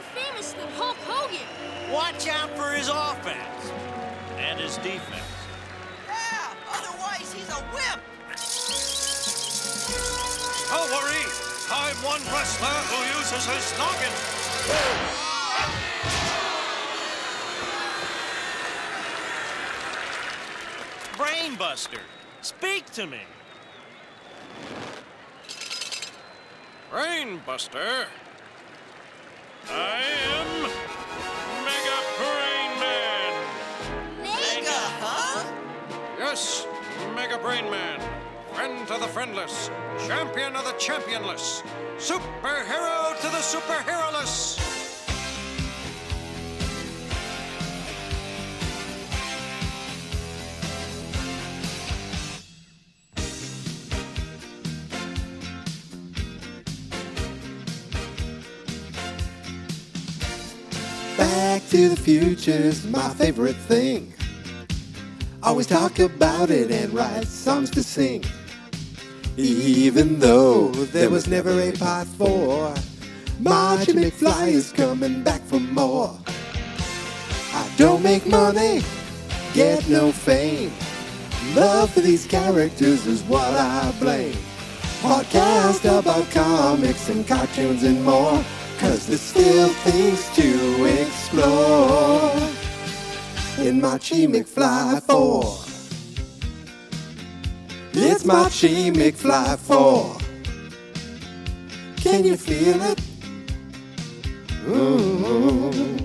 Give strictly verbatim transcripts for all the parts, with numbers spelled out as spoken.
famous than Hulk Hogan. Watch out for his offense and his defense. Yeah, otherwise he's a wimp. Don't worry, I'm one wrestler who uses his noggin. Brainbuster, speak to me. Brainbuster, I am Mega Brain Man. Mega, huh? Yes, Mega Brain Man. Friend to the friendless, champion of the championless, superhero to the superheroless. Back to the Future's my favorite thing. Always talk about it and write songs to sing. Even though there was never a part four, Marty McFly is coming back for more. I don't make money, get no fame. Love for these characters is what I blame. Podcast about comics and cartoons and more, 'cause there's still things to explore in Marty McFly four. It's Marty McFly four. Can you feel it? Ooh.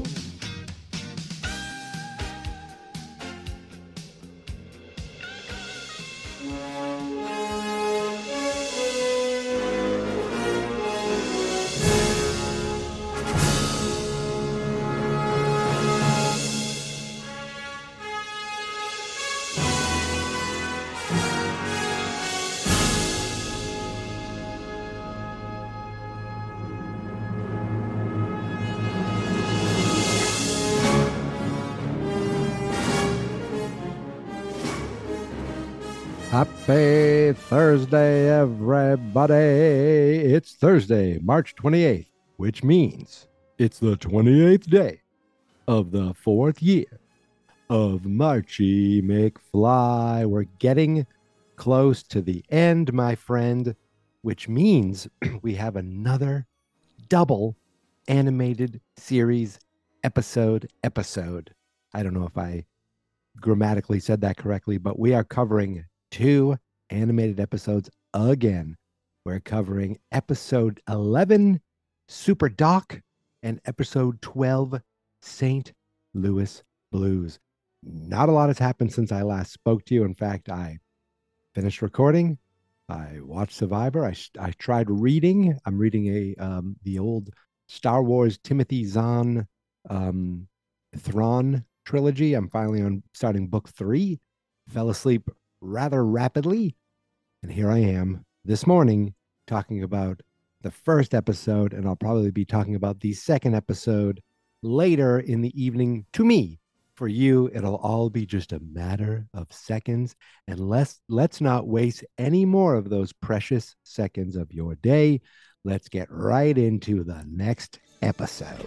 Happy Thursday, everybody. It's Thursday, March twenty-eighth, which means it's the twenty-eighth day of the fourth year of Marty McFly. We're getting close to the end, my friend, which means we have another double animated series episode episode. I don't know if I grammatically said that correctly, but we are covering two animated episodes again. We're covering episode eleven, Super Doc, and episode twelve, Saint Louis Blues. Not a lot has happened since I last spoke to you. In fact, I finished recording. I watched Survivor. I, I tried reading. I'm reading a um, the old Star Wars Timothy Zahn um, Thrawn trilogy. I'm finally on starting book three. Fell asleep rather rapidly, and here I am this morning talking about the first episode, and I'll probably be talking about the second episode later in the evening. To me, for you, it'll all be just a matter of seconds, and let's let's not waste any more of those precious seconds of your day. Let's get right into the next episode.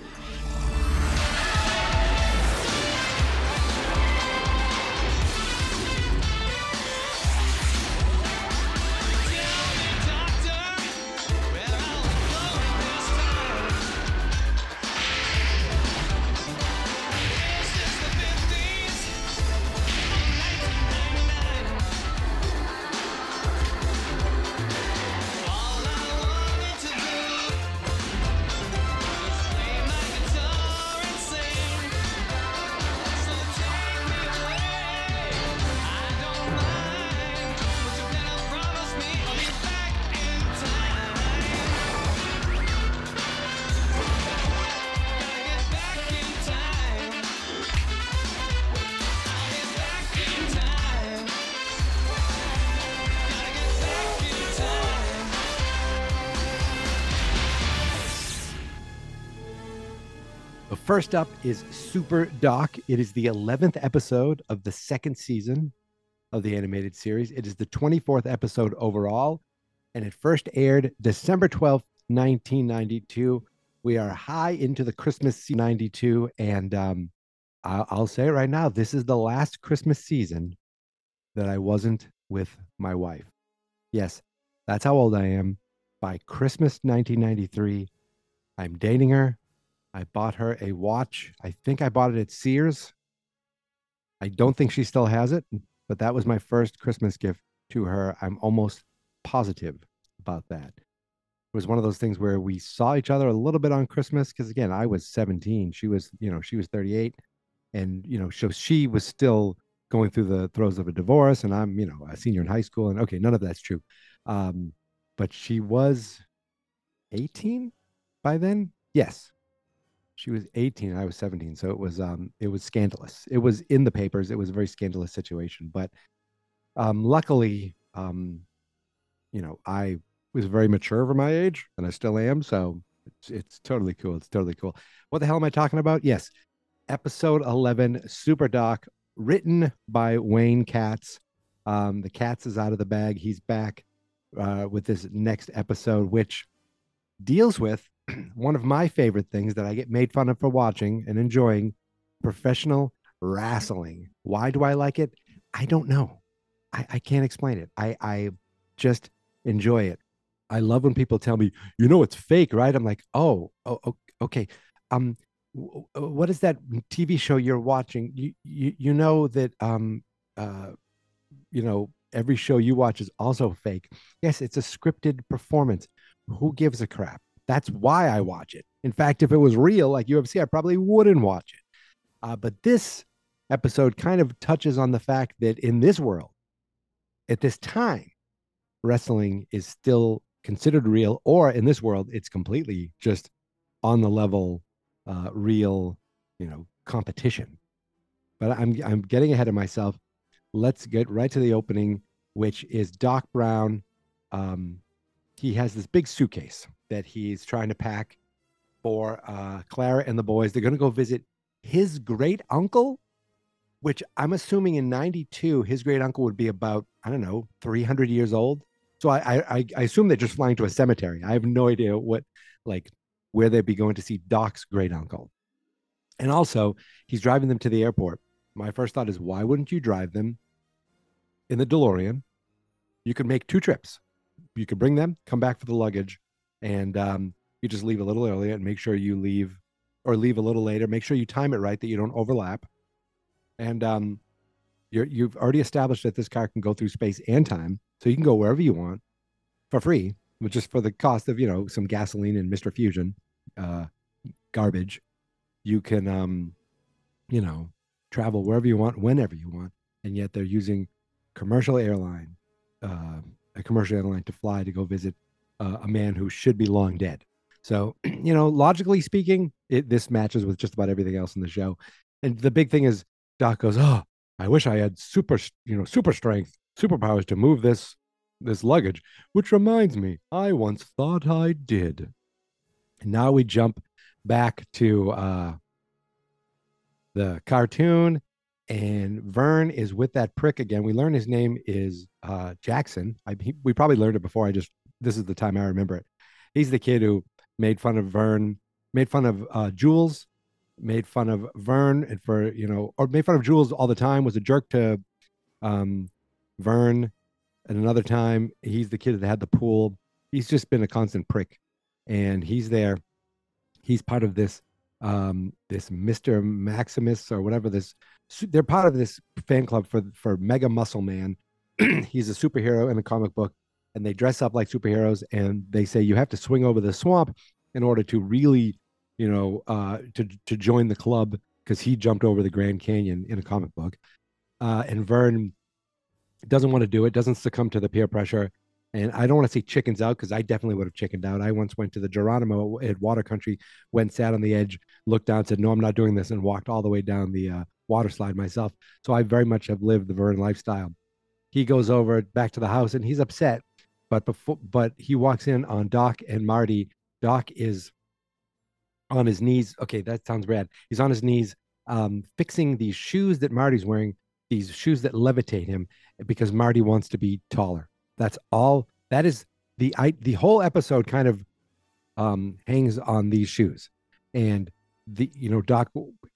First up is Super Doc. It is the eleventh episode of the second season of the animated series. It is the twenty-fourth episode overall, and it first aired December twelfth, nineteen ninety-two. We are high into the Christmas season ninety-two, and um, I'll, I'll say it right now. This is the last Christmas season that I wasn't with my wife. Yes, that's how old I am. By Christmas nineteen ninety-three, I'm dating her. I bought her a watch. I think I bought it at Sears. I don't think she still has it, but that was my first Christmas gift to her. I'm almost positive about that. It was one of those things where we saw each other a little bit on Christmas because, again, I was seventeen. She was, you know, she was thirty-eight. And, you know, so she was still going through the throes of a divorce, and I'm, you know, a senior in high school. And okay, none of that's true. Um, but she was eighteen by then. Yes. She was eighteen and I was seventeen. So it was um it was scandalous. It was in the papers. It was a very scandalous situation. But um luckily, um, you know, I was very mature for my age, and I still am. So it's it's totally cool. It's totally cool. What the hell am I talking about? Yes. Episode eleven, Super Doc, written by Wayne Katz. Um, the Katz is out of the bag. He's back uh, with this next episode, which deals with one of my favorite things that I get made fun of for watching and enjoying: professional wrestling. Why do I like it? I don't know. I, I can't explain it. I, I just enjoy it. I love when people tell me, you know, it's fake, right? I'm like, oh, oh, okay. Um, what is that T V show you're watching? You, you, you know that, um, uh, you know, every show you watch is also fake. Yes, it's a scripted performance. Who gives a crap? That's why I watch it. In fact, if it was real, like U F C, I probably wouldn't watch it. Uh, but this episode kind of touches on the fact that in this world, at this time, wrestling is still considered real, or in this world, it's completely just on the level, uh, real, you know, competition. But I'm I'm getting ahead of myself. Let's get right to the opening, which is Doc Brown. Um, he has this big suitcase that he's trying to pack for uh, Clara and the boys. They're going to go visit his great uncle, which I'm assuming in ninety-two, his great uncle would be about, I don't know, three hundred years old. So I, I, I assume they're just flying to a cemetery. I have no idea what, like, where they'd be going to see Doc's great uncle. And also, he's driving them to the airport. My first thought is, why wouldn't you drive them in the DeLorean? You could make two trips. You could bring them, come back for the luggage, and um, you just leave a little earlier and make sure you leave, or leave a little later. Make sure you time it right, that you don't overlap. And um, you're, you've already established that this car can go through space and time, so you can go wherever you want for free, but just for the cost of, you know, some gasoline and Mister Fusion uh, garbage. You can, um, you know, travel wherever you want, whenever you want, and yet they're using commercial airline, uh, a commercial airline to fly to go visit uh, a man who should be long dead. So, you know, logically speaking, it, this matches with just about everything else in the show. And the big thing is, Doc goes, "Oh, I wish I had super, you know, super strength, superpowers to move this, this luggage." Which reminds me, I once thought I did. And now we jump back to uh, the cartoon, and Vern is with that prick again. We learn his name is uh, Jackson. I, he, we probably learned it before. I just, this is the time I remember it. He's the kid who made fun of Vern, made fun of uh, Jules, made fun of Vern, and for, you know, or made fun of Jules all the time, was a jerk to um, Vern. And another time, he's the kid that had the pool. He's just been a constant prick. And he's there. He's part of this, um, this Mister Maximus or whatever this, they're part of this fan club for, for Mega Muscle Man. He's a superhero in a comic book, and they dress up like superheroes, and they say you have to swing over the swamp in order to really, you know, uh, to, to join the club, because he jumped over the Grand Canyon in a comic book. Uh, and Vern doesn't want to do it, doesn't succumb to the peer pressure. And I don't want to say chickens out, because I definitely would have chickened out. I once went to the Geronimo at Water Country, went, sat on the edge, looked down, said, "No, I'm not doing this," and walked all the way down the uh, water slide myself. So I very much have lived the Vern lifestyle. He goes over back to the house, and he's upset. But before, but he walks in on Doc and Marty. Doc is on his knees. Okay, that sounds bad. He's on his knees, um, fixing these shoes that Marty's wearing, these shoes that levitate him, because Marty wants to be taller. That's all. That is the I, the whole episode kind of um, hangs on these shoes, and the you know Doc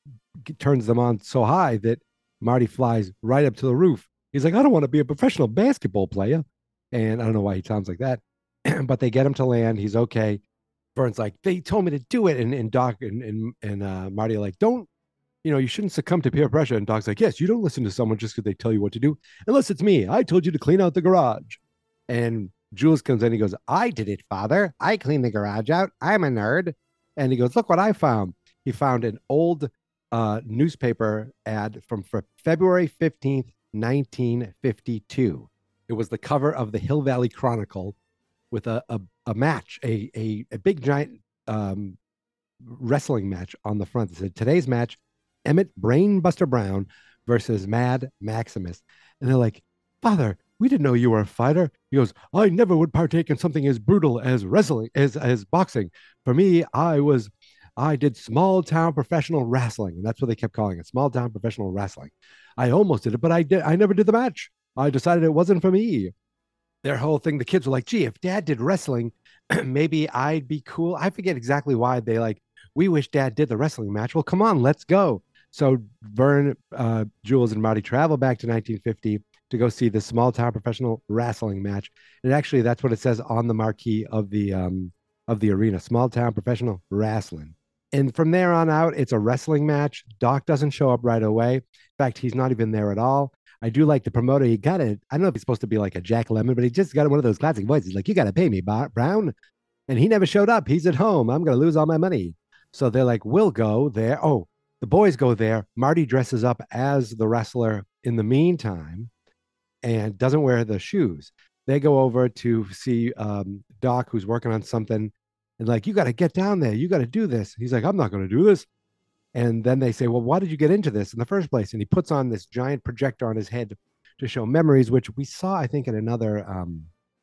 turns them on so high that Marty flies right up to the roof. He's like, I don't want to be a professional basketball player, and I don't know why he sounds like that, but they get him to land. He's okay. Vern's like, they told me to do it, and and Doc and and and uh, Marty are like, don't. You know, you shouldn't succumb to peer pressure. And Doc's like, yes, you don't listen to someone just because they tell you what to do, unless it's me. I told you to clean out the garage. And Jules comes in. He goes, I did it, Father. I cleaned the garage out. I'm a nerd. And he goes, look what I found. He found an old uh, newspaper ad from February fifteenth, nineteen fifty-two. It was the cover of the Hill Valley Chronicle with a, a, a match, a, a, a big giant um, wrestling match on the front. It said, today's match, Emmett Brainbuster Brown versus Mad Maximus. And they're like, Father, we didn't know you were a fighter. He goes, I never would partake in something as brutal as wrestling, as, as boxing. For me, I was, I did small town professional wrestling. And that's what they kept calling it, small town professional wrestling. I almost did it, but I did, I never did the match. I decided it wasn't for me. Their whole thing, the kids were like, gee, if Dad did wrestling, maybe I'd be cool. I forget exactly why they like, we wish Dad did the wrestling match. Well, come on, let's go. So Vern, uh, Jules, and Marty travel back to nineteen fifty to go see the small town professional wrestling match. And actually, that's what it says on the marquee of the um, of the arena: small town professional wrestling. And from there on out, it's a wrestling match. Doc doesn't show up right away. In fact, he's not even there at all. I do like the promoter. He got it. I don't know if he's supposed to be like a Jack Lemmon, but he just got one of those classic voices. Like, you got to pay me, Brown. And he never showed up. He's at home. I'm going to lose all my money. So they're like, we'll go there. Oh, the boys go there. Marty dresses up as the wrestler in the meantime and doesn't wear the shoes. They go over to see um, Doc, who's working on something, and like, you got to get down there. You got to do this. He's like, I'm not going to do this. And then they say, well, why did you get into this in the first place? And he puts on this giant projector on his head to show memories, which we saw, I think, in another um,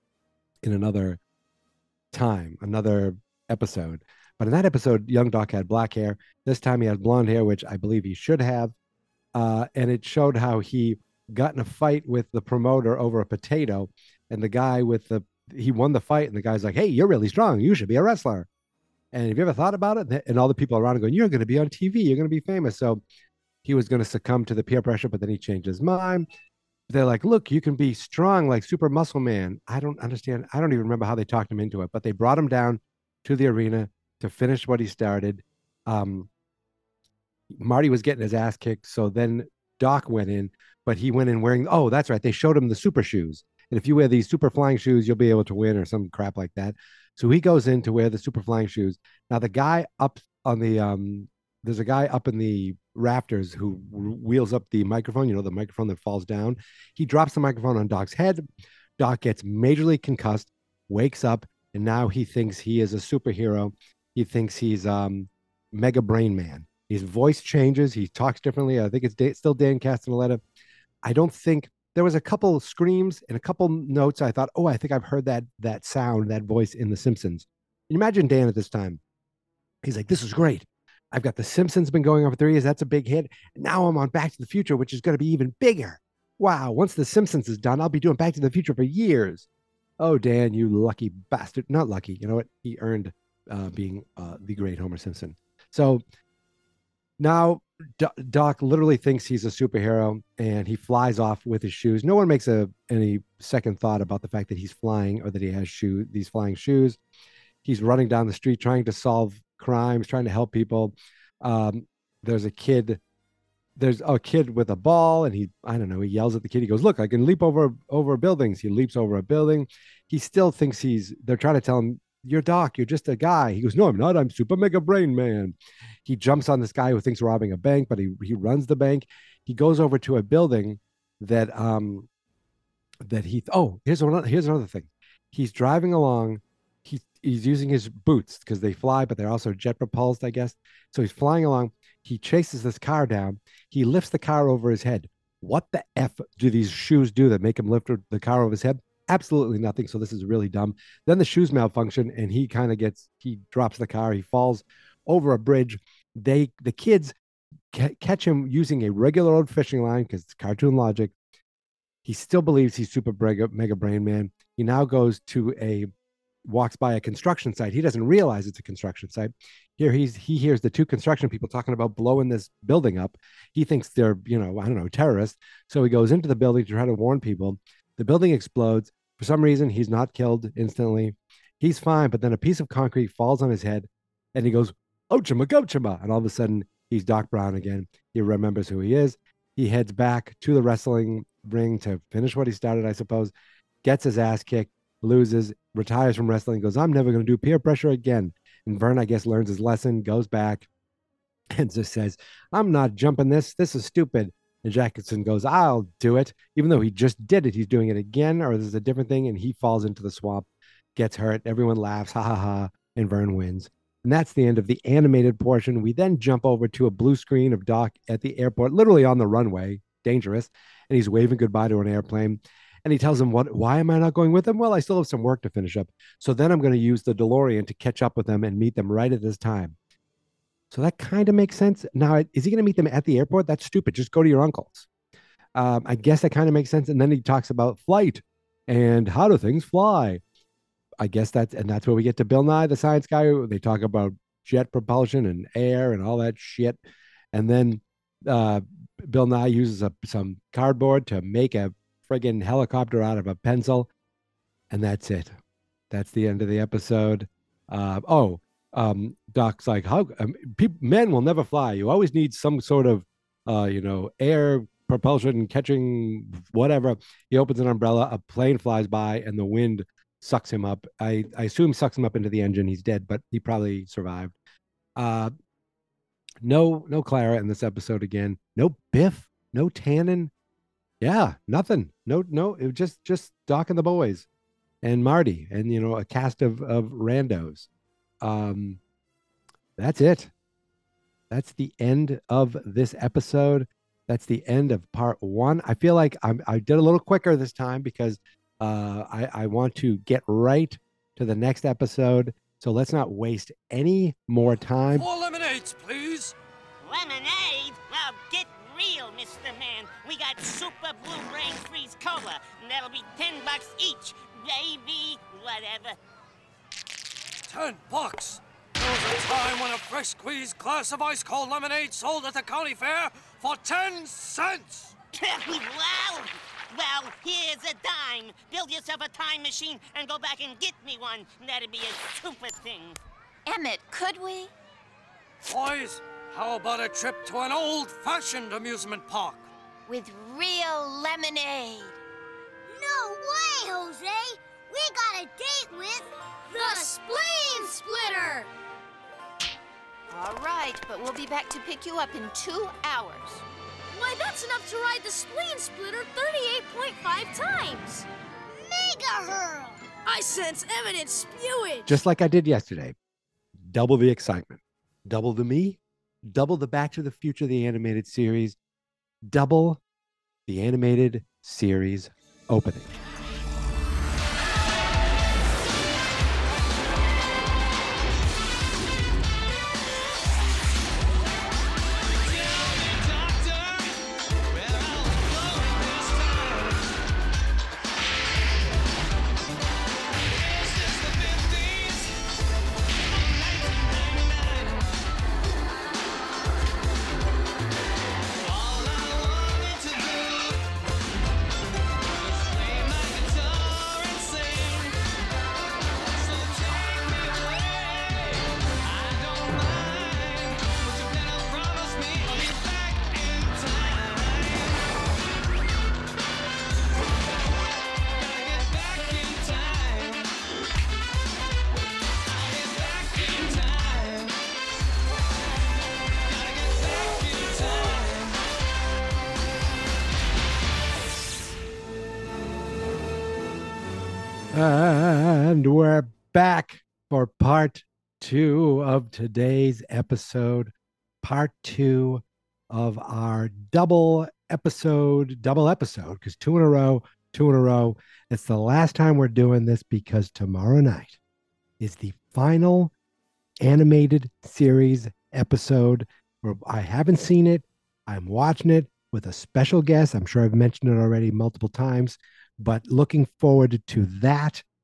in another time, another episode. But in that episode, young Doc had black hair. This time he had blonde hair, which I believe he should have. Uh, and it showed how he got in a fight with the promoter over a potato. And the guy with the, he won the fight. And the guy's like, hey, you're really strong. You should be a wrestler. And have you ever thought about it? And all the people around are going, you're going to be on T V. You're going to be famous. So he was going to succumb to the peer pressure, but then he changed his mind. They're like, look, you can be strong like Super Muscle Man. I don't understand. I don't even remember how they talked him into it, but they brought him down to the arena to finish what he started. Um, Marty was getting his ass kicked. So then Doc went in, but he went in wearing, oh, that's right. They showed him the super shoes. And if you wear these super flying shoes, you'll be able to win or some crap like that. So he goes in to wear the super flying shoes. Now the guy up on the, um, there's a guy up in the rafters who wheels up the microphone, you know, the microphone that falls down. He drops the microphone on Doc's head. Doc gets majorly concussed, wakes up, and now he thinks he is a superhero. He thinks he's um, Mega Brain Man. His voice changes. He talks differently. I think it's da- still Dan Castellaneta. I don't think there was a couple screams and a couple notes. I thought, oh, I think I've heard that that sound, that voice in The Simpsons. Can you imagine Dan at this time? He's like, this is great. I've got The Simpsons been going on for three years. That's a big hit. Now I'm on Back to the Future, which is going to be even bigger. Wow. Once The Simpsons is done, I'll be doing Back to the Future for years. Oh, Dan, you lucky bastard. Not lucky. You know what? He earned uh, being uh, the great Homer Simpson. So now D- Doc literally thinks he's a superhero and he flies off with his shoes. No one makes a any second thought about the fact that he's flying or that he has shoe, these flying shoes. He's running down the street trying to solve crimes, trying to help people. Um, there's a kid, there's a kid with a ball, and he, I don't know, he yells at the kid. He goes, look, I can leap over over buildings. He leaps over a building. He still thinks he's, they're trying to tell him, you're Doc, you're just a guy. He goes, no, I'm not. I'm Super Mega Brain Man. He jumps on this guy who thinks we're robbing a bank, but he he runs the bank. He goes over to a building that um that he oh here's another here's another thing. He's driving along. He he's using his boots because they fly, but they're also jet propulsed, I guess. So he's flying along. He chases this car down. He lifts the car over his head. What the F do these shoes do that make him lift the car over his head? Absolutely nothing. So this is really dumb. Then the shoes malfunction and he kind of gets, he drops the car. He falls over a bridge. They, the kids ca- catch him using a regular old fishing line because it's cartoon logic. He still believes he's Super Mega, Mega Brain Man. He now goes to a walks by a construction site. He doesn't realize it's a construction site. Here he's he hears the two construction people talking about blowing this building up. He thinks they're, you know, I don't know, terrorists. So he goes into the building to try to warn people. The building explodes. For some reason, he's not killed instantly. He's fine, but then a piece of concrete falls on his head and he goes, Ochima Gochima. And all of a sudden, he's Doc Brown again. He remembers who he is. He heads back to the wrestling ring to finish what he started, I suppose, gets his ass kicked, loses, retires from wrestling, goes, I'm never going to do peer pressure again. And Vern, I guess, learns his lesson, goes back and just says, I'm not jumping this. This is stupid. And Jackson goes, I'll do it. Even though he just did it, he's doing it again, or there's a different thing, and he falls into the swamp, gets hurt. Everyone laughs, ha ha ha, and Vern wins. And that's the end of the animated portion. We then jump over to a blue screen of Doc at the airport, literally on the runway, dangerous, and he's waving goodbye to an airplane. And he tells him, "What? Why am I not going with them? Well, I still have some work to finish up. So then I'm going to use the DeLorean to catch up with them and meet them right at this time." So that kind of makes sense. Now, is he going to meet them at the airport? That's stupid. Just go to your uncle's. Um, I guess that kind of makes sense. And then he talks about flight and how do things fly. I guess that's, and that's where we get to Bill Nye, the science guy. They talk about jet propulsion and air and all that shit. And then uh, Bill Nye uses a, some cardboard to make a friggin' helicopter out of a pencil. And that's it. That's the end of the episode. Uh, oh, um, Doc's like, how um, people, men will never fly. You always need some sort of, uh, you know, air propulsion, catching whatever. He opens an umbrella, a plane flies by, and the wind sucks him up. I, I assume sucks him up into the engine. He's dead, but he probably survived. Uh, no, no Clara in this episode again. No Biff. No Tannen. Yeah, nothing. No, no. It was just just Doc and the boys, and Marty, and you know, a cast of of randos. Um, that's it. That's the end of this episode. That's the end of part one. I feel like I'm, I did a little quicker this time because uh, I, I want to get right to the next episode. So let's not waste any more time. Four lemonades, please. Lemonade? Well, get real, Mister Man. We got Super Blue Brain Freeze Cola, and that'll be ten bucks each. Baby, whatever. Ten bucks? There was a time when a fresh squeezed glass of ice cold lemonade sold at the county fair for ten cents. Wow! Well, here's a dime. Build yourself a time machine and go back and get me one. That'd be a super thing. Emmett, could we? Boys, how about a trip to an old-fashioned amusement park? With real lemonade. No way, Jose! We got a date with... The Spleen Splitter! All right, but we'll be back to pick you up in two hours. Why, that's enough to ride the Spleen Splitter thirty-eight point five times! Mega hurl! I sense evidence spewage! Just like I did yesterday. Double the excitement. Double the me. Double the Back to the Future, the animated series. Double the animated series opening. And we're back for part two of today's episode. Part two of our double episode, double episode, because two in a row, two in a row. It's the last time we're doing this because tomorrow night is the final animated series episode where I haven't seen it. I'm watching it with a special guest. I'm sure I've mentioned it already multiple times, but looking forward to that.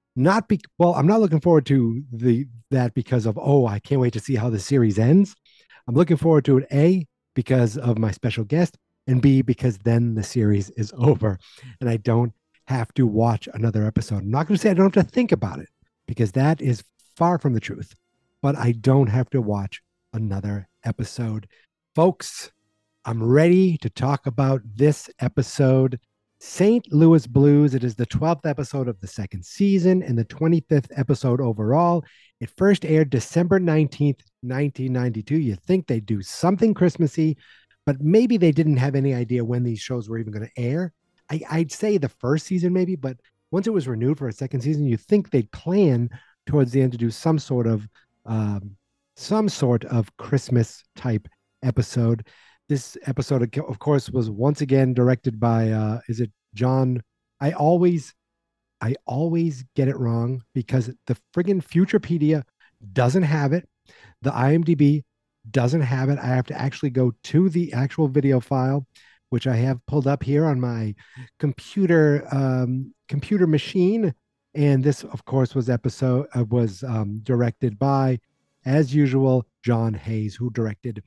Not be well, I'm not looking forward to the that because of oh, I can't wait to see how the series ends. I'm looking forward to it A because of my special guest, and B because then the series is over and I don't have to watch another episode. I'm not going to say I don't have to think about it because that is far from the truth, but I don't have to watch another episode. Folks, I'm ready to talk about this episode, Saint Louis Blues. It is the twelfth episode of the second season and the twenty-fifth episode overall. It first aired December nineteenth, nineteen ninety-two. You think they'd do something Christmassy, but maybe they didn't have any idea when these shows were even going to air. I, I'd say the first season maybe, but once it was renewed for a second season, you think they'd plan towards the end to do some sort of um, some sort of Christmas type episode. This episode, of course, was once again directed by, uh, is it John? I always, I always get it wrong because the friggin' Futurepedia doesn't have it. The IMDb doesn't have it. I have to actually go to the actual video file, which I have pulled up here on my computer um, computer machine. And this, of course, was episode uh, was um, directed by, as usual, John Hayes, who directed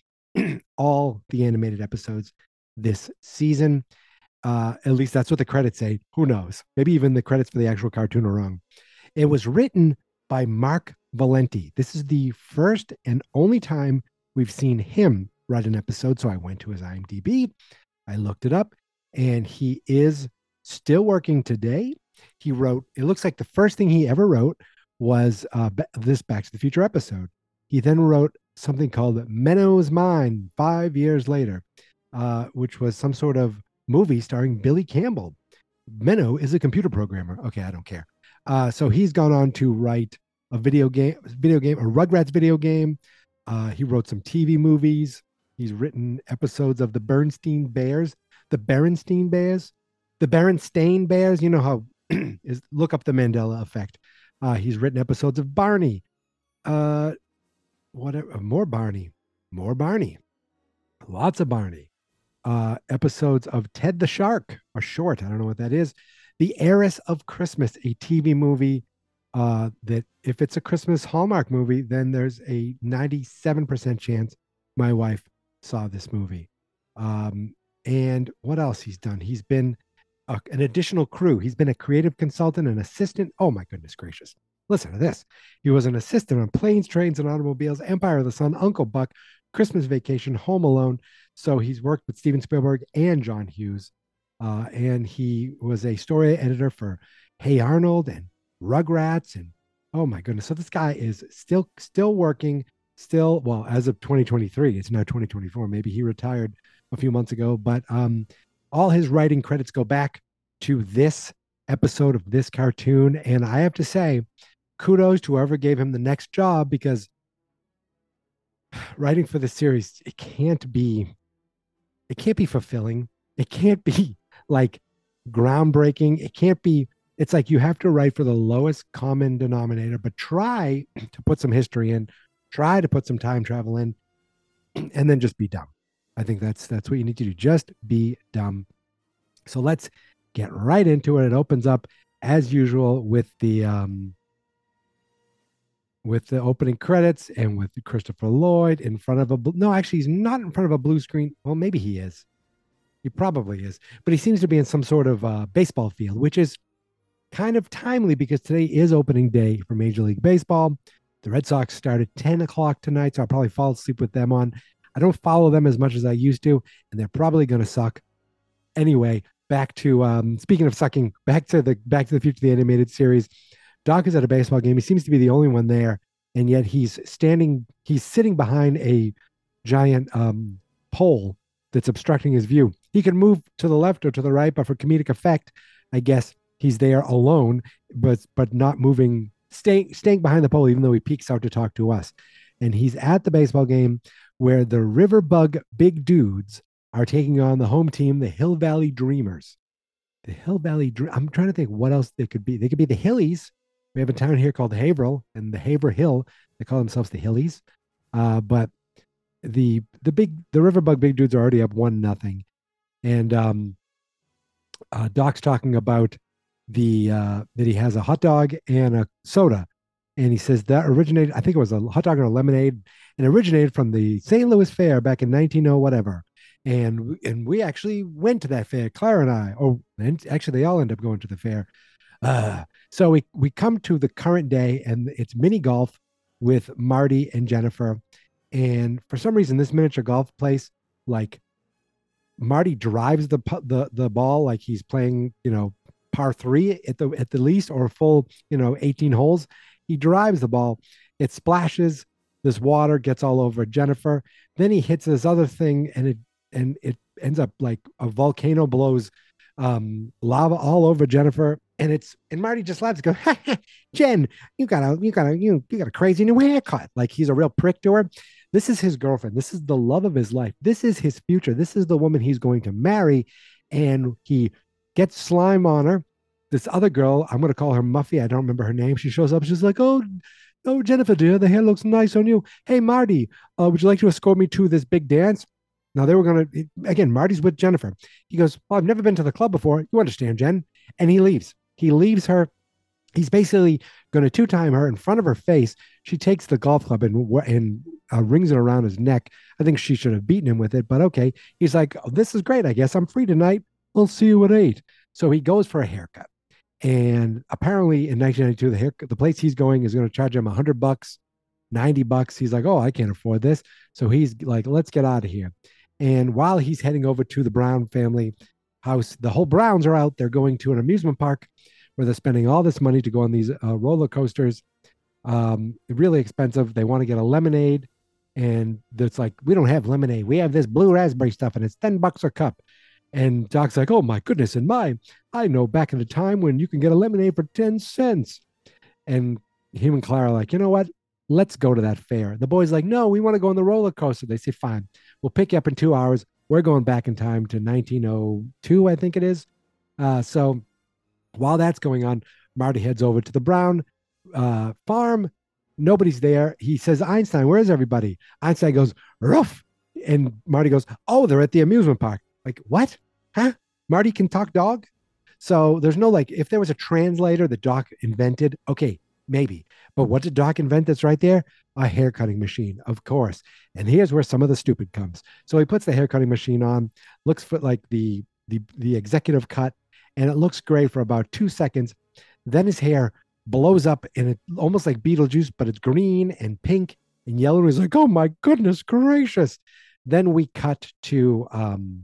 all the animated episodes this season. Uh, at least that's what the credits say. Who knows? Maybe even the credits for the actual cartoon are wrong. It was written by Mark Valenti. This is the first and only time we've seen him write an episode. So I went to his IMDb, I looked it up, and he is still working today. He wrote, it looks like the first thing he ever wrote was uh, this Back to the Future episode. He then wrote something called Menno's Mine five years later, uh, which was some sort of movie starring Billy Campbell. Menno is a computer programmer. Okay, I don't care. Uh, so he's gone on to write a video game, video game, a Rugrats video game. Uh, he wrote some T V movies. He's written episodes of the Bernstein Bears, the Berenstein Bears, the Berenstain Bears. You know how is look up the Mandela Effect. Uh, he's written episodes of Barney. Uh, Whatever, more Barney, more Barney, lots of Barney. Uh, episodes of Ted the Shark, or short, I don't know what that is. The Heiress of Christmas, a T V movie uh, that if it's a Christmas Hallmark movie, then there's a ninety-seven percent chance my wife saw this movie. Um, and what else he's done? He's been a, an additional crew. He's been a creative consultant, an assistant. Oh my goodness gracious. Listen to this. He was an assistant on Planes, Trains, and Automobiles, Empire of the Sun, Uncle Buck, Christmas Vacation, Home Alone. So he's worked with Steven Spielberg and John Hughes. Uh, and he was a story editor for Hey Arnold and Rugrats. And oh my goodness. So this guy is still still working, still, well, as of twenty twenty-three. It's now twenty twenty-four. Maybe he retired a few months ago. But um, all his writing credits go back to this episode of this cartoon. And I have to say, kudos to whoever gave him the next job, because writing for the series, it can't be, it can't be fulfilling. It can't be like groundbreaking. It can't be, it's like you have to write for the lowest common denominator, but try to put some history in, try to put some time travel in, and then just be dumb. I think that's, that's what you need to do. Just be dumb. So let's get right into it. It opens up as usual with the, um, with the opening credits and with Christopher Lloyd in front of a, no, actually he's not in front of a blue screen. Well, maybe he is. He probably is, but he seems to be in some sort of uh, baseball field, which is kind of timely because today is opening day for Major League Baseball. The Red Sox start at ten o'clock tonight, so I'll probably fall asleep with them on. I don't follow them as much as I used to, and they're probably going to suck. Anyway, back to, um, speaking of sucking, back to the Back to the Future, the animated series. Doc is at a baseball game. He seems to be the only one there, and yet he's standing, he's sitting behind a giant um, pole that's obstructing his view. He can move to the left or to the right, but for comedic effect, I guess he's there alone, but but not moving, staying staying behind the pole, even though he peeks out to talk to us. And he's at the baseball game where the Riverbug Big Dudes are taking on the home team, the Hill Valley Dreamers. The Hill Valley, I'm trying to think what else they could be. They could be the Hillies. We have a town here called Haverhill, and the Haver Hill, they call themselves the Hillies. Uh, but the the big the Riverbug Big Dudes are already up one nothing, and um, uh, Doc's talking about the uh, that he has a hot dog and a soda, and he says that originated. I think it was a hot dog and a lemonade, and originated from the Saint Louis Fair back in nineteen oh whatever. And and we actually went to that fair, Clara and I. Oh, and actually they all end up going to the fair. Uh, so we we come to the current day, and it's mini golf with Marty and Jennifer. And for some reason, this miniature golf place, like Marty drives the the the ball like he's playing, you know, par three at the at the least, or a full, you know, eighteen holes. He drives the ball. It splashes. This water gets all over Jennifer. Then he hits this other thing, and it and it ends up like a volcano blows um, lava all over Jennifer. And it's and Marty just laughs, and goes, Jen, you got a you got a you you got a crazy new haircut. Like he's a real prick to her. This is his girlfriend. This is the love of his life. This is his future. This is the woman he's going to marry. And he gets slime on her. This other girl, I'm going to call her Muffy. I don't remember her name. She shows up. She's like, oh, oh, Jennifer, dear, the hair looks nice on you. Hey, Marty, uh, would you like to escort me to this big dance? Now they were going to, again, Marty's with Jennifer. He goes, well, I've never been to the club before. You understand, Jen? And he leaves. He leaves her. He's basically going to two-time her in front of her face. She takes the golf club and, and uh, rings it around his neck. I think she should have beaten him with it, but okay. He's like, oh, this is great. I guess I'm free tonight. I'll see you at eight. So he goes for a haircut. And apparently in nineteen ninety-two, the hair, the place he's going is going to charge him a hundred bucks, ninety bucks. He's like, oh, I can't afford this. So he's like, let's get out of here. And while he's heading over to the Brown family house, the whole Browns are out. They're going to an amusement park where they're spending all this money to go on these uh, roller coasters. Um, really expensive. They want to get a lemonade. And it's like, we don't have lemonade. We have this blue raspberry stuff, and it's ten bucks a cup. And Doc's like, oh my goodness, and my, I know back in the time when you can get a lemonade for ten cents. And him and Clara are like, you know what? Let's go to that fair. The boy's like, no, we want to go on the roller coaster. They say, fine, we'll pick you up in two hours. We're going back in time to nineteen oh two, I think it is. Uh, so while that's going on, Marty heads over to the Brown uh, farm. Nobody's there. He says, Einstein, where's everybody? Einstein goes, ruff. And Marty goes, oh, they're at the amusement park. Like, what? Huh? Marty can talk dog? So there's no, like, if there was a translator that Doc invented, okay, maybe. But what did Doc invent that's right there? A hair cutting machine, of course. And here's where some of the stupid comes. So he puts the hair cutting machine on, looks for like the, the, the executive cut, and it looks great for about two seconds. Then his hair blows up, and it almost like Beetlejuice, but it's green and pink and yellow. And he's like, oh my goodness gracious. Then we cut to, um,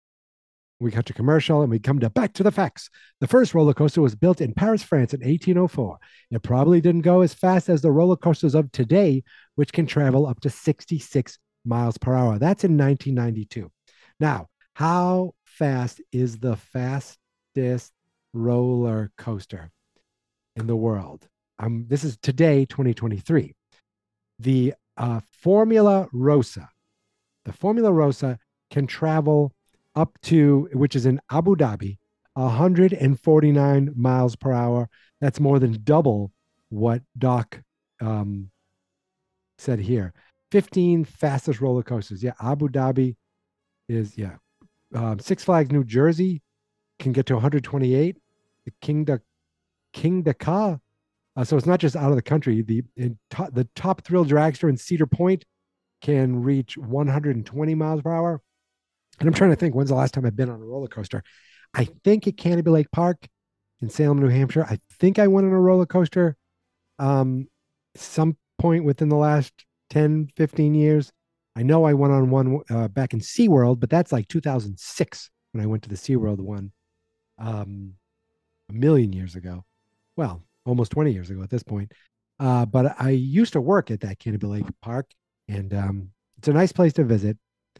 We cut to commercial, and we come to back to the facts. The first roller coaster was built in Paris, France in eighteen oh four. It probably didn't go as fast as the roller coasters of today, which can travel up to sixty-six miles per hour. That's in nineteen ninety-two. Now, how fast is the fastest roller coaster in the world? Um, this is today, twenty twenty-three. The uh, Formula Rossa. The Formula Rossa can travel up to, which is in Abu Dhabi, one hundred forty-nine miles per hour. That's more than double what Doc um, said here. fifteen fastest roller coasters. Yeah, Abu Dhabi is, yeah. Um, Six Flags New Jersey can get to one hundred twenty-eight. The King da, King da Ka. Uh, so it's not just out of the country. The, in to, the top thrill dragster in Cedar Point can reach one hundred twenty miles per hour. And I'm trying to think, when's the last time I've been on a roller coaster? I think at Canopy Lake Park in Salem, New Hampshire. I think I went on a roller coaster um, some point within the last ten, fifteen years. I know I went on one uh, back in SeaWorld, but that's like two thousand six when I went to the SeaWorld one um, a million years ago. Well, almost twenty years ago at this point. Uh, but I used to work at that Canopy Lake Park, and um, it's a nice place to visit.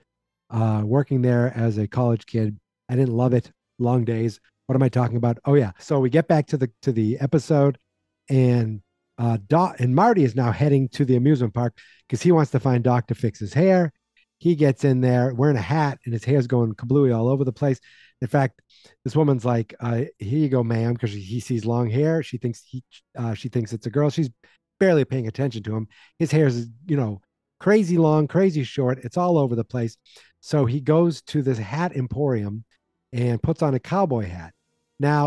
Uh, working there as a college kid, I didn't love it. Long days. What am I talking about? Oh yeah. So we get back to the to the episode, and uh, Doc and Marty is now heading to the amusement park because he wants to find Doc to fix his hair. He gets in there wearing a hat, and his hair's going kablooey all over the place. In fact, this woman's like, uh, "Here you go, ma'am," because he sees long hair. She thinks he uh, she thinks it's a girl. She's barely paying attention to him. His hair's, you know, crazy long, crazy short. It's all over the place. So he goes to this hat emporium and puts on a cowboy hat. Now,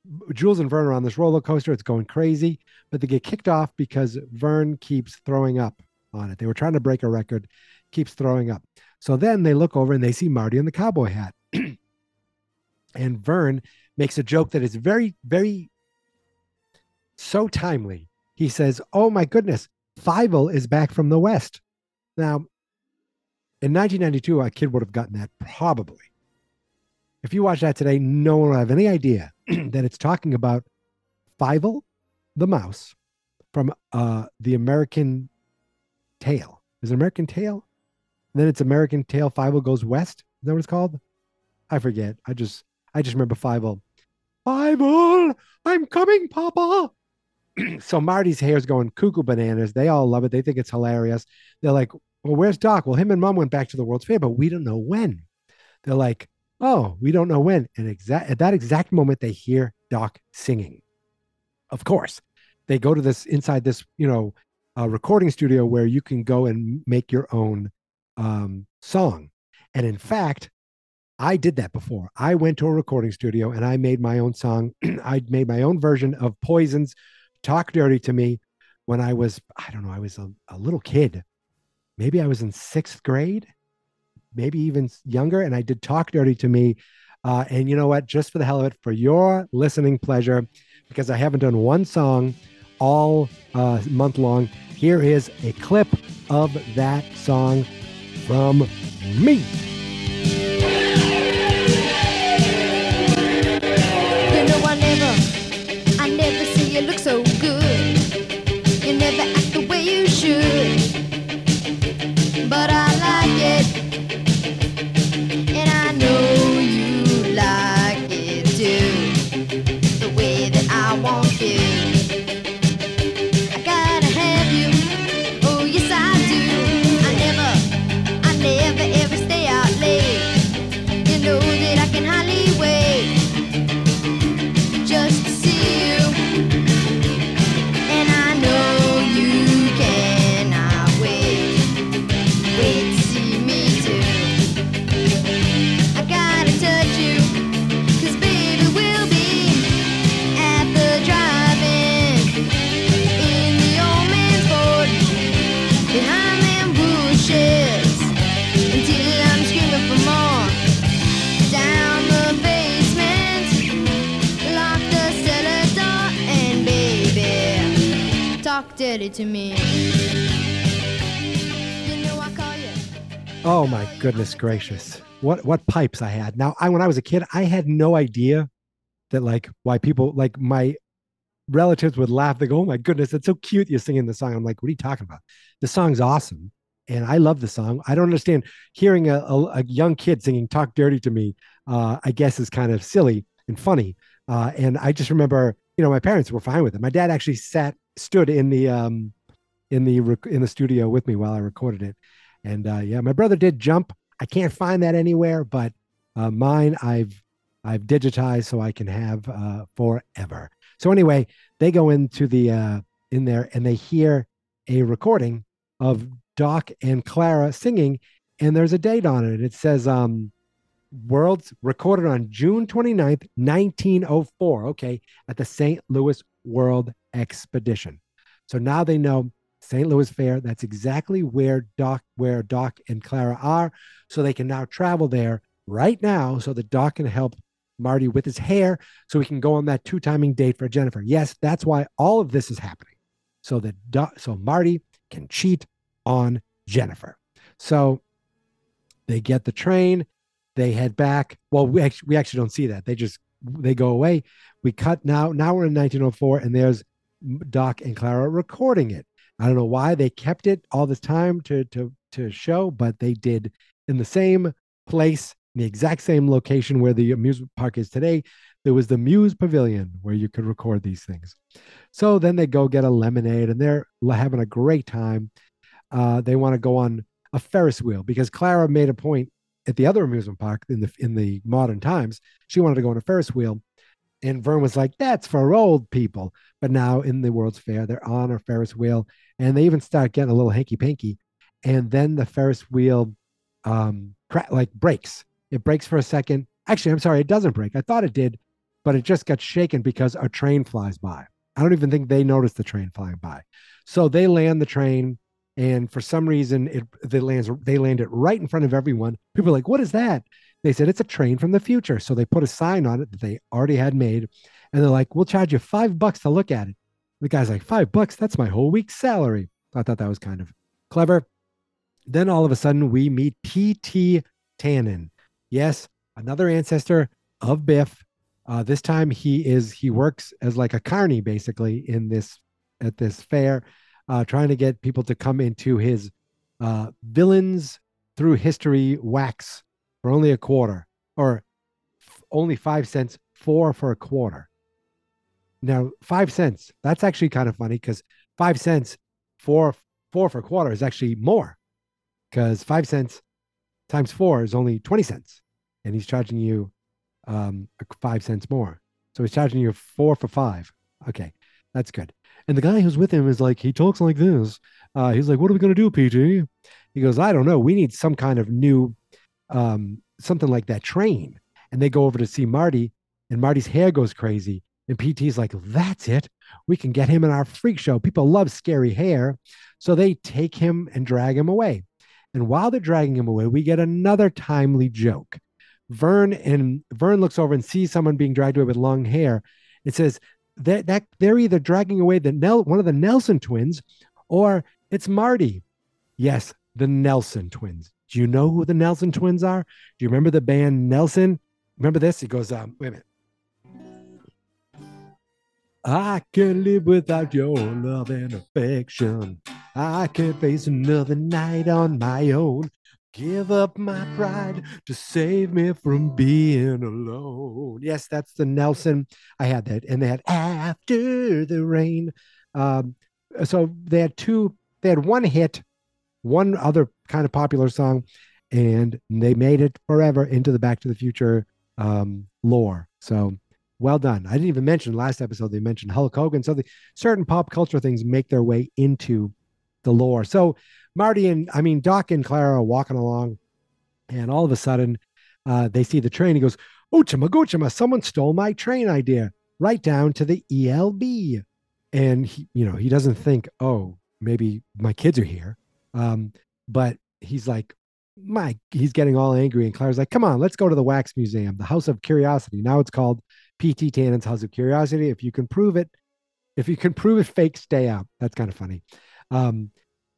Jules and Vern are on this roller coaster. It's going crazy, but they get kicked off because Vern keeps throwing up on it. They were trying to break a record, keeps throwing up. So then they look over and they see Marty in the cowboy hat. And Vern makes a joke that is very, very so timely. He says, "Oh my goodness, Fievel is back from the West." Now, in nineteen ninety-two, a kid would have gotten that probably. If you watch that today, no one will have any idea that it's talking about Fievel the mouse from uh, the American Tail. Is it American Tail? And then it's American Tail. Fievel Goes West. Is that what it's called? I forget. I just I just remember Fievel. Fievel, I'm coming, Papa. So Marty's hair's going cuckoo bananas. They all love it. They think it's hilarious. They're like, "Well, where's Doc?" "Well, him and Mom went back to the World's Fair, but we don't know when." They're like, "Oh, we don't know when." And exact at that exact moment, they hear Doc singing. Of course, they go to this inside this, you know, uh, recording studio where you can go and make your own um, song. And in fact, I did that before. I went to a recording studio and I made my own song. I made my own version of Poison's "Talk Dirty to Me" when I was, I don't know, I was a, a little kid. Maybe I was in sixth grade, maybe even younger. And I did "Talk Dirty to Me." Uh, and you know what? Just for the hell of it, for your listening pleasure, because I haven't done one song all uh, month long, here is a clip of that song from me. You know I never, I never see you look so good. You never act the way you should. But I like it, and I know you like it too. The way that I want you, I gotta have you. Oh yes I do. I never, I never ever stay out late. You know that I can hardly wait just to see you, and I know you cannot wait, wait to see me too. I gotta touch you, 'cause baby we'll be at the drive-in, in the old man's Ford, behind them bushes, until I'm screaming for more, down the basement, lock the cellar door, and baby, talk dirty to me. You know I call you. Oh my goodness gracious. What what pipes I had. Now, I when I was a kid, I had no idea that like why people like my relatives would laugh. They go, "Oh my goodness, it's so cute you're singing the song." I'm like, "What are you talking about? The song's awesome." And I love the song. I don't understand hearing a, a, a young kid singing "Talk Dirty to Me," uh, I guess is kind of silly and funny. Uh, and I just remember, you know, my parents were fine with it. My dad actually sat, stood in the um, in the rec- in the studio with me while I recorded it. And uh, yeah, my brother did jump. I can't find that anywhere, but uh, mine I've I've digitized so I can have uh, forever. So anyway, they go into the uh, in there and they hear a recording of Doc and Clara singing, and there's a date on it. It says um, Worlds recorded on June twenty-ninth, nineteen oh four. Okay, at the Saint Louis World Expedition. So now they know Saint Louis Fair. That's exactly where Doc, where Doc and Clara are. So they can now travel there right now, so that Doc can help Marty with his hair, so he can go on that two-timing date for Jennifer. Yes, that's why all of this is happening, so that Doc, so Marty can cheat on Jennifer. So they get the train, they head back. Well, we actually, we actually don't see that. They just they go away. We cut now. Now we're in nineteen oh four, and there's Doc and Clara recording it. I don't know why they kept it all this time to to to show, but they did in the same place, the exact same location where the amusement park is today. There was the Muse Pavilion where you could record these things. So then they go get a lemonade, and they're having a great time. Uh, they want to go on a Ferris wheel because Clara made a point at the other amusement park in the in the modern times. She wanted to go on a Ferris wheel, and Vern was like, "That's for old people." But now in the World's Fair, they're on a Ferris wheel, and they even start getting a little hanky panky. And then the Ferris wheel, um, cra- like breaks. It breaks for a second. Actually, I'm sorry, it doesn't break. I thought it did, but it just got shaken because a train flies by. I don't even think they noticed the train flying by. So they land the train, and for some reason, it they lands they land it right in front of everyone. People are like, "What is that?" They said it's a train from the future. So they put a sign on it that they already had made, and they're like, "We'll charge you five bucks to look at it." The guy's like, five bucks? That's my whole week's salary. I thought that was kind of clever. Then all of a sudden, we meet P T Tannen. Yes, another ancestor of Biff. Uh, this time he is he works as like a carny basically in this at this fair, uh, trying to get people to come into his uh, villains through history wax for only a quarter, or f- only five cents, four for a quarter. Now five cents, that's actually kind of funny because five cents, four four for a quarter is actually more, because five cents times four is only twenty cents, and he's charging you um five cents more. So he's charging you four for five. Okay, that's good. And the guy who's with him is like, he talks like this. Uh, he's like, "What are we gonna do, P T?" He goes, "I don't know. We need some kind of new, um, something like that train." And they go over to see Marty, and Marty's hair goes crazy. And P T's like, "That's it. We can get him in our freak show. People love scary hair." So they take him and drag him away. And while they're dragging him away, we get another timely joke. Vern and Vern looks over and sees someone being dragged away with long hair. It says that, that they're either dragging away the Nel, one of the Nelson twins, or it's Marty. Yes, the Nelson twins. Do you know who the Nelson twins are? Do you remember the band Nelson? Remember this? It goes, um, wait a minute. I can't live without your love and affection. I can't face another night on my own. Give up my pride to save me from being alone. Yes, that's the Nelson. I had that. And they had After the Rain. Um, so they had two, they had one hit, one other kind of popular song, and they made it forever into the Back to the Future um, lore. So well done. I didn't even mention last episode, they mentioned Hulk Hogan. So the certain pop culture things make their way into the lore. So Marty and, I mean, Doc and Clara are walking along, and all of a sudden uh, they see the train. He goes, "Oochama goochama, someone stole my train idea," right down to the E L B. And he, you know, he doesn't think, oh, maybe my kids are here. Um, but he's like, my, he's getting all angry. And Clara's like, "Come on, let's go to the Wax Museum, the House of Curiosity." Now it's called P T Tannen's House of Curiosity. If you can prove it, if you can prove it fake, stay out. That's kind of funny. Um,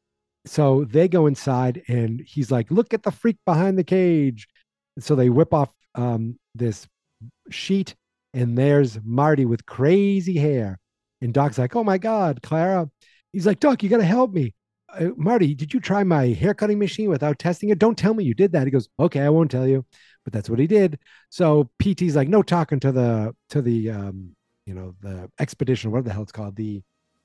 so they go inside, and he's like, "Look at the freak behind the cage." And so they whip off um, this sheet, and there's Marty with crazy hair. And Doc's like, "Oh my God, Clara." He's like, "Doc, you got to help me. Uh, Marty, did you try my hair cutting machine without testing it? Don't tell me you did that." He goes, "Okay, I won't tell you." But that's what he did. So P T's like, "No talking to the, to the, um, you know, the expedition, whatever the hell it's called, the,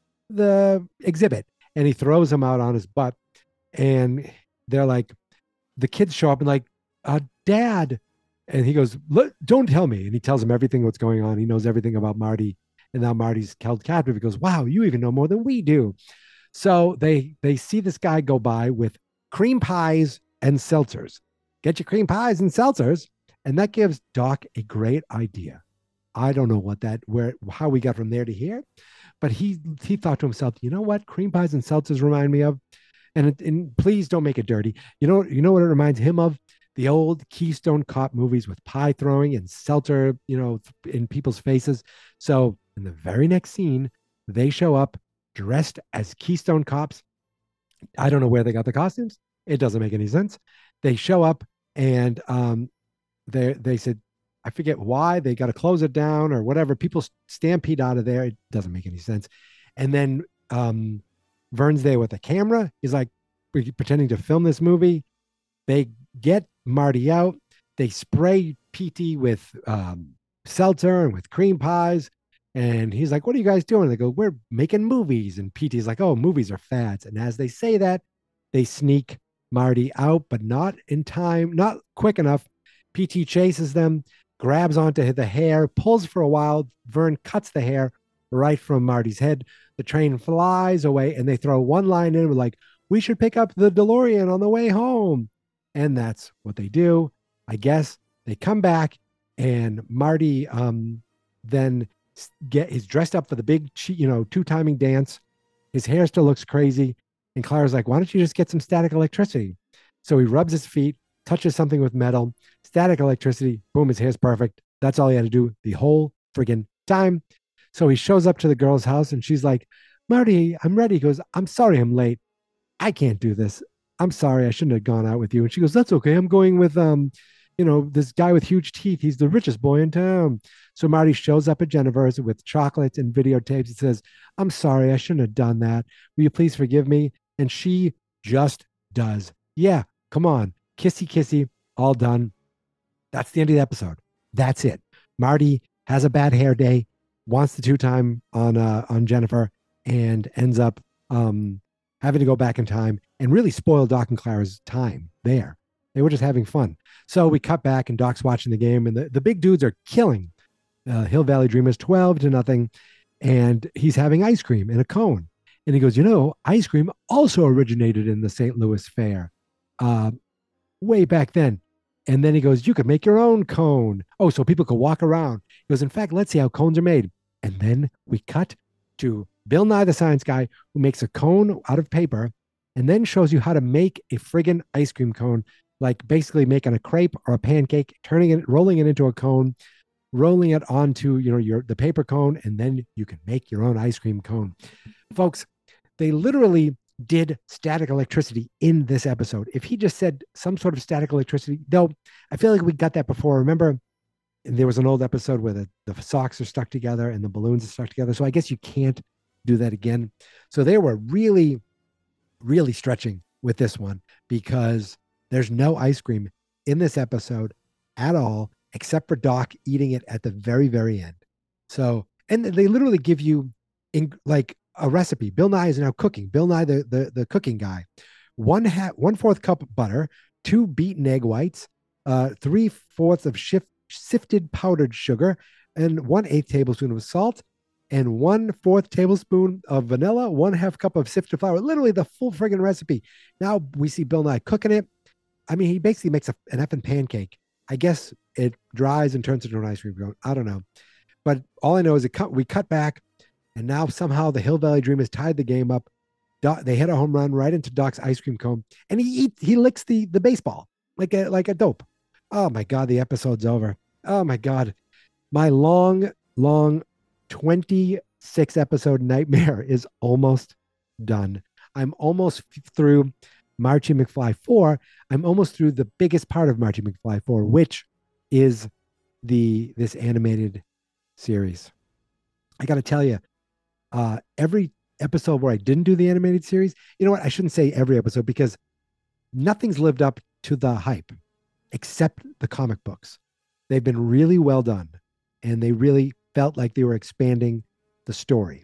the exhibit." And he throws him out on his butt. And they're like, the kids show up and like, uh, "Dad." And he goes, "Look, don't tell me." And he tells him everything what's going on. He knows everything about Marty. And now Marty's held captive. He goes, "Wow, you even know more than we do." So they they see this guy go by with cream pies and seltzers. Get your cream pies and seltzers. And that gives Doc a great idea. I don't know what that, where, how we got from there to here, but he he thought to himself, you know what cream pies and seltzers remind me of? And, and please don't make it dirty. You know, you know what it reminds him of? The old Keystone Cop movies with pie throwing and seltzer, you know, in people's faces. So in the very next scene, they show up dressed as Keystone Cops. I don't know where they got the costumes. It doesn't make any sense. They show up, and um, they they said, I forget why, they got to close it down or whatever. People stampede out of there. It doesn't make any sense. And then um, Vern's there with a camera. He's like pretending to film this movie. They get Marty out. They spray P T with um, seltzer and with cream pies. And he's like, "What are you guys doing?" They go, "We're making movies." And P T's like, "Oh, movies are fads." And as they say that, they sneak Marty out, but not in time, not quick enough. P T chases them, grabs onto the hair, pulls for a while. Vern cuts the hair right from Marty's head. The train flies away, and they throw one line in with like, "We should pick up the DeLorean on the way home." And that's what they do. I guess they come back, and Marty, um, then get he's dressed up for the big, you know, two timing dance. His hair still looks crazy. And Clara's like, why don't you just get some static electricity? So he rubs his feet, touches something with metal, static electricity, boom, his hair's perfect. That's all he had to do the whole friggin' time. So he shows up to the girl's house and she's like, Marty, I'm ready. He goes, I'm sorry I'm late. I can't do this. I'm sorry. I shouldn't have gone out with you. And she goes, that's okay. I'm going with, um, you know, this guy with huge teeth. He's the richest boy in town. So Marty shows up at Jennifer's with chocolates and videotapes. He says, I'm sorry. I shouldn't have done that. Will you please forgive me? And she just does. Yeah, come on. Kissy, kissy, all done. That's the end of the episode. That's it. Marty has a bad hair day, wants the two-time on uh, on Jennifer, and ends up um, having to go back in time and really spoil Doc and Clara's time there. They were just having fun. So we cut back and Doc's watching the game, and the, the big dudes are killing uh, Hill Valley Dreamers twelve to nothing, and he's having ice cream in a cone. And he goes, you know, ice cream also originated in the Saint Louis Fair uh, way back then. And then he goes, you could make your own cone. Oh, so people could walk around. He goes, in fact, let's see how cones are made. And then we cut to Bill Nye the Science Guy, who makes a cone out of paper and then shows you how to make a friggin' ice cream cone, like basically making a crepe or a pancake, turning it, rolling it into a cone, rolling it onto, you know, your the paper cone, and then you can make your own ice cream cone. Folks, they literally did static electricity in this episode. If he just said some sort of static electricity, though, I feel like we got that before. Remember, there was an old episode where the, the socks are stuck together and the balloons are stuck together. So I guess you can't do that again. So they were really, really stretching with this one because there's no ice cream in this episode at all, except for Doc eating it at the very, very end. So, and they literally give you in like a recipe. Bill Nye is now cooking. Bill Nye, the the, the cooking guy. One hat, one fourth cup of butter, two beaten egg whites, uh, three fourths of shift, sifted powdered sugar, and one eighth tablespoon of salt, and one fourth tablespoon of vanilla, one half cup of sifted flour. Literally the full friggin' recipe. Now we see Bill Nye cooking it. I mean, he basically makes a, an effing pancake. I guess it dries and turns into an ice cream cone. I don't know. But all I know is it cut, we cut back, and now somehow the Hill Valley Dreamers tied the game up. Doc, they hit a home run right into Doc's ice cream cone, and he eat, he licks the, the baseball like a, like a dope. Oh, my God, the episode's over. Oh, my God. My long, long twenty-six episode nightmare is almost done. I'm almost through Marty McFly four. I'm almost through the biggest part of Marty McFly four, which is the this animated series. I got to tell you, uh, every episode where I didn't do the animated series, you know what? I shouldn't say every episode because nothing's lived up to the hype except the comic books. They've been really well done, and they really felt like they were expanding the story.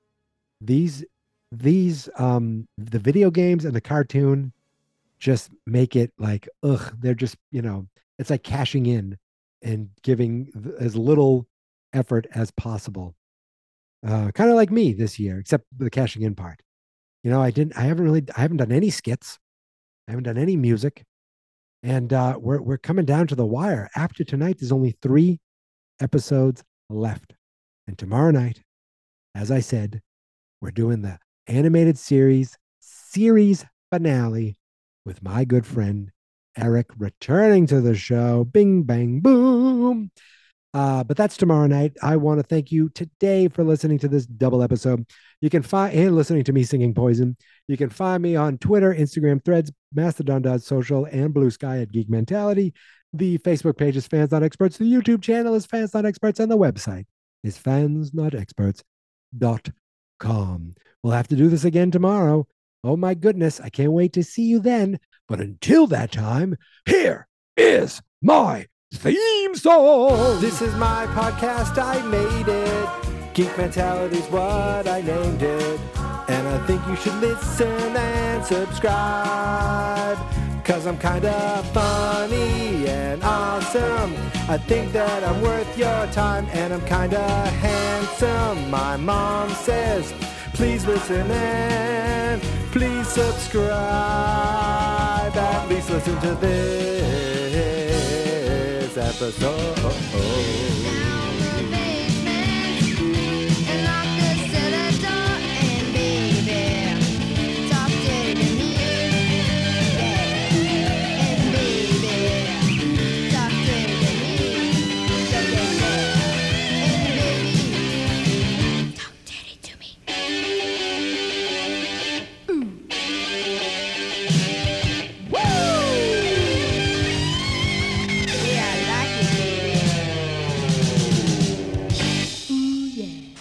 These These, um, the video games and the cartoon just make it like, ugh, they're just, you know, it's like cashing in and giving th- as little effort as possible. Uh, kind of like me this year, except the cashing in part. You know, I didn't, I haven't really, I haven't done any skits. I haven't done any music. And uh, we're, we're coming down to the wire. After tonight, there's only three episodes left. And tomorrow night, as I said, we're doing the animated series series finale with my good friend Eric returning to the show. Bing, bang, boom. Uh, but that's tomorrow night. I want to thank you today for listening to this double episode. You can find and listening to me singing Poison. You can find me on Twitter, Instagram, Threads, Mastodon dot social, and Blue Sky at Geek Mentality. The Facebook page is Fans Not Experts. The YouTube channel is Fans Not Experts, and the website is fans not experts dot com. We'll have to do this again tomorrow. Oh my goodness, I can't wait to see you then. But until that time, here is my theme song. This is my podcast, I made it. Geek Mentality's what I named it. And I think you should listen and subscribe, cause I'm kinda funny and awesome. I think that I'm worth your time, and I'm kinda handsome. My mom says, please listen and please subscribe. At least listen to this episode. Now the bass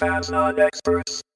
fans, not experts.